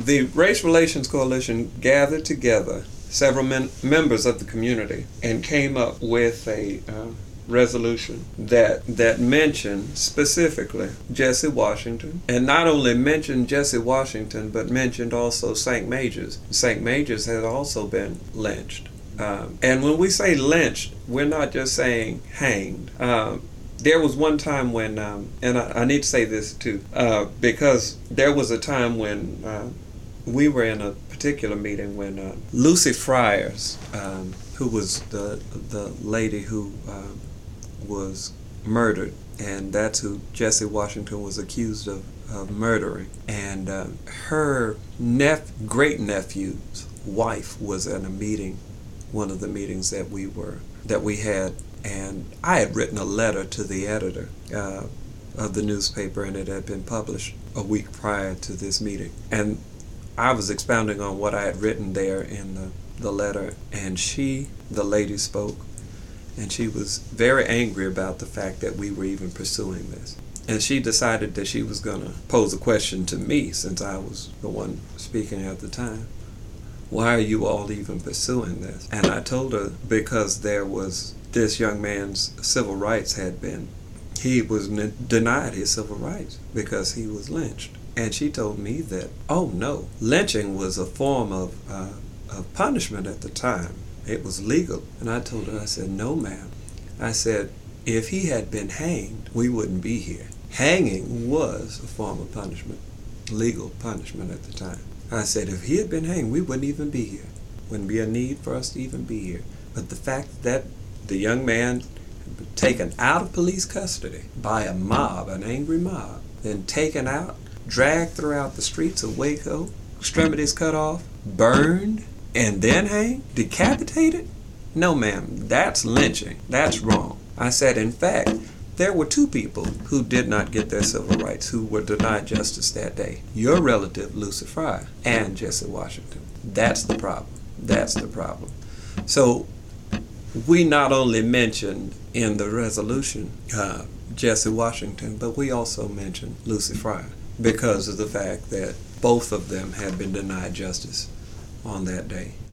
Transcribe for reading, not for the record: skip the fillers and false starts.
The Race Relations Coalition gathered together several members of the community and came up with a resolution that mentioned specifically Jesse Washington, and not only mentioned Jesse Washington, but mentioned also St. Majors. St. Majors has also been lynched. And when we say lynched, we're not just saying hanged. There was one time when, and I need to say this too, because there was a time when we were in a particular meeting when Lucy Friars, who was the lady who was murdered, and that's who Jesse Washington was accused of murdering. And her great-nephew's wife was at a meeting, one of the meetings that we had, and I had written a letter to the editor of the newspaper, and it had been published a week prior to this meeting. And I was expounding on what I had written there in the letter, and the lady spoke, and she was very angry about the fact that we were even pursuing this. And she decided that she was going to pose a question to me, since I was the one speaking at the time. Why are you all even pursuing this? And I told her because there was this young man's civil rights he was denied his civil rights because he was lynched. And she told me that, oh no, lynching was a form of punishment at the time. It was legal. And I told her, I said, no ma'am. I said, if he had been hanged, we wouldn't be here. Hanging was a form of punishment, legal punishment at the time. I said, if he had been hanged, we wouldn't even be here. Wouldn't be a need for us to even be here. But the fact that the young man had been taken out of police custody by a mob, an angry mob, then taken out, dragged throughout the streets of Waco, extremities cut off, burned, and then hanged, decapitated? No, ma'am, that's lynching. That's wrong. I said, in fact, there were two people who did not get their civil rights, who were denied justice that day. Your relative, Lucy Fry, and Jesse Washington. That's the problem. That's the problem. So we not only mentioned in the resolution Jesse Washington, but we also mentioned Lucy Fry because of the fact that both of them had been denied justice on that day.